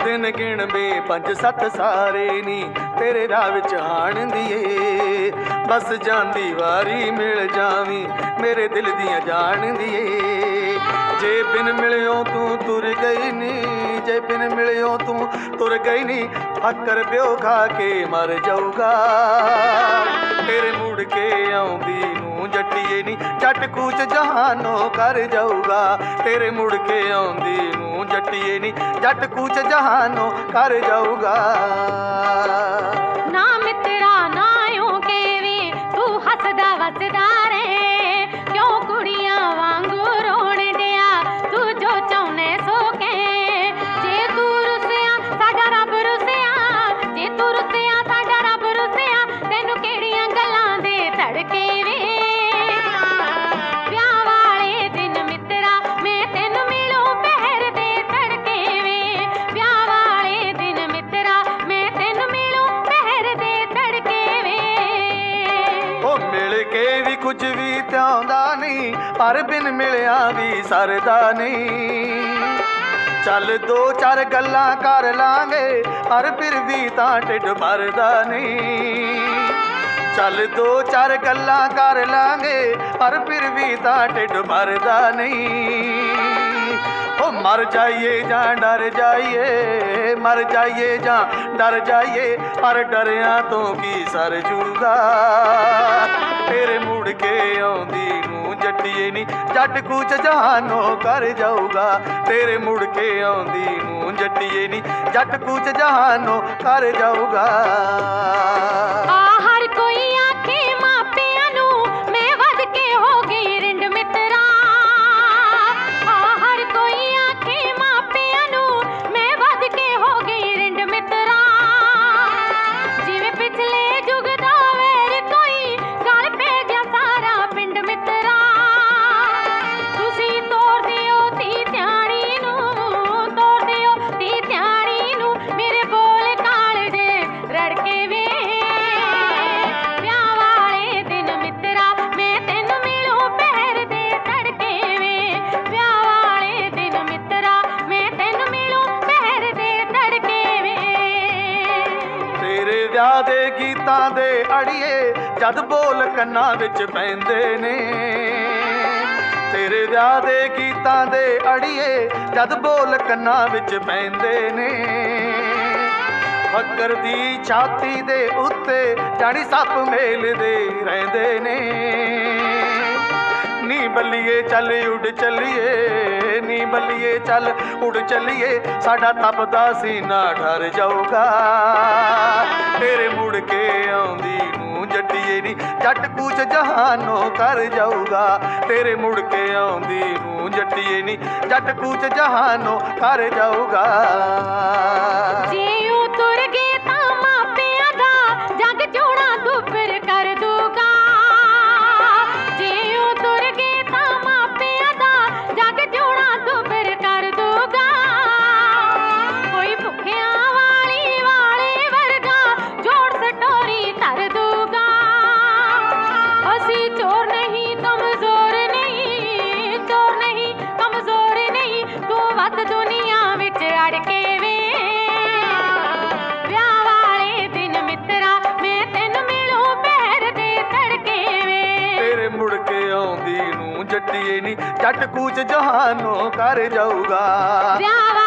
दिन गिणवे 5-7 सारे नी तेरे राह विच हाणदी ਏ बस ਜਾਂਦੀ वारी मिल जावी मेरे दिल दियां जाणदी ਏ जे बिन मिलियो तू तुर गई नी जे बिन मिलियो तू तुर गई नी फक्कर प्यो खा के मर जाऊगा तेरे मुड़ के आउंदी नू जट्टीए नी जट कूच जहानों कर जाऊगा तेरे मुड़ के आउंदी नू जट्टीए नी जट कूच जहानों कर जाऊगा ना मित्रा ना यूं के वी तू हसदा वसदा रे क्यों कुड़ियां वांगू रोण दिया तू जो चाहने सो के जे तू रुसिया साडा रब रुसिया जे तू रुसिया साडा रब रुसिया तैनू किहड़ियां गल्लां दे धड़के वे ब्याह वाले दिन मित्रा मैं तैनू मिलूं पहर दे धड़के वे ब्याह वाले दिन मित्रा मैं तैनू मिलूं पहर दे धड़के वे ओ मिल के भी कुछ भी त्याउंदा नहीं पर बिन मिलिया भी सरदा नहीं चल 2-4 गल्लां कर लांगे पर फिर भी तां ढिड भरदा नहीं चल 2-4 गल्लां कर लांगे पर फिर भी तां ढिड भरदा नहीं ओ मर जाइए जां डर जाइए मर जाइए जां डर जाइए पर डरिया तो की सर जूगा तेरे मुड़ के आउंदी नू जट्टीए नी जट कूच जहानों कर जाऊगा तेरे मुड़ के आउंदी नू जट्टीए नी जट कूच जहानों कर जाऊगा हर कोई आखे मापिया नू मैं वध के हो गई रिंड मित्रा हर कोई आखे मापिया नू मैं वध के हो गई रिंड मित्रा जिवें पिछले जुग दा वैर कोई गल पै गया सारा पिंड मित्रा तुसी तोड़ दियो धी ध्याणी नू तोड़ दियो धी ध्याणी नू मेरे बोल कालजे रड़के वे ब्याह वाले दिन मित्रा मैं तैनू मिलूं पहर दे धड़के वे ब्याह वाले दिन मित्रा मैं तैनू मिलूं पहर दे धड़के वे तेरे विआह दे गीतां दे अड़िए जद बोल कन्ना विच पैंदे ने तेरे विआह दे गीतां दे अड़िए जद बोल कन्ना विच पैंदे ने फक्कर दी छाती दे उत्ते जानी सप मेलदे रहिंदे ने नी बल्लिए चल उड़ चलिए नी बल्लिए चल उड़ चलिए साडा तपदा सीना डर जाऊगा तेरे मुड़ के आउंदी नू जट्टीए नी जट कूच जहानों कर जाऊगा तेरे मुड़ के आउंदी नू जट्टीए नी जट कूच जहानों कर जाऊगा जे यूं तुर गए तां मापियां दा जग जोड़ा दुपर कर दूगा जे यूं तुर गए तां मापियां दा जग जोड़ा दुपर कर दूगा कोई भुखियां वाले वर्गा जोड़ सटोरी धर दूगा असी चोर नहीं कमजोर नहीं चोर नहीं कमजोर नहीं तू वत दुनिया विच अड़के वे ब्याह वाले दिन मित्रा मैं तैनू मिलूं पहर दे धड़के वे तेरे मुड़ के आउंदी नू जट्टीए नी जट कूच जहानों कर जाऊगा ब्याह